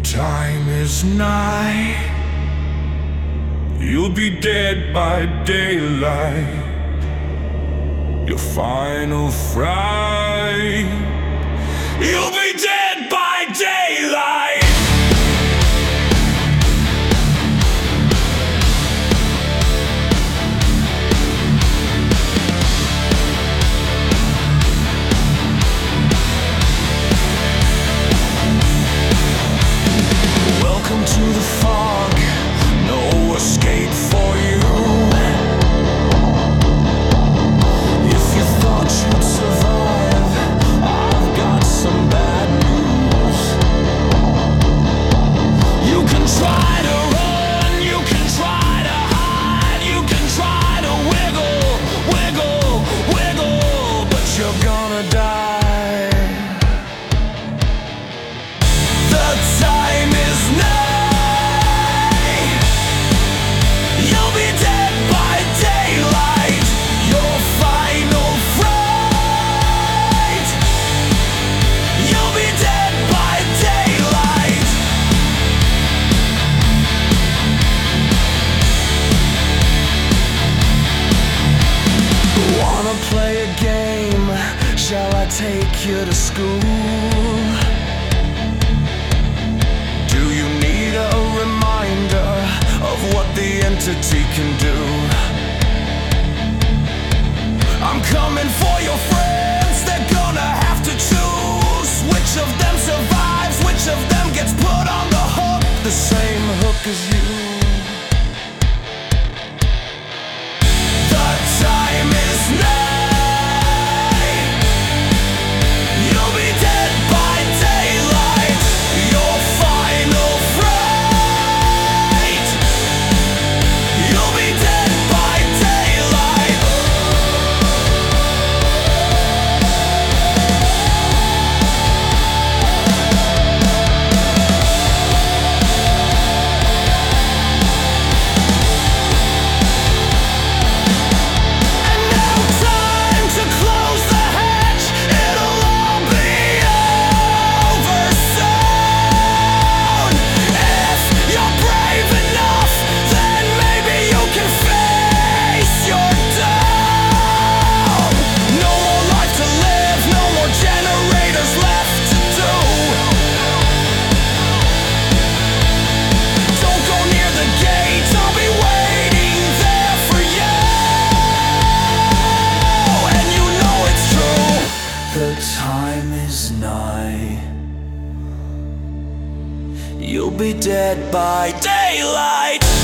time is nigh. You'll be dead by daylight. Your final fright. You'll be dead by daylight. Welcome to the fog, no escape for you. If you thought you'd survive, I've got some bad news. You can try to run, you can try to hide, you can try to wiggle, wiggle, wiggle, but you're gonna die. The time is now. You'll be dead by daylight. Your final fright. You'll be dead by daylight. Wanna play a game? Shall I take you to school? Do you need a reminder of what the entity can do? I'm coming for your friends. They're gonna have to choose which of them survives, which of them gets put on the hook, the same hook as you. The time is nigh. You'll be dead by daylight. Your final fright. You'll be dead by daylight. And now time to close the hatch. It'll all be over soon. If you're brave enough, then maybe you can face your doom. No more life to live, no more generators left to do. Don't go near the gates, I'll be waiting there for you. And you know it's true. The time is nigh. You'll be dead by daylight.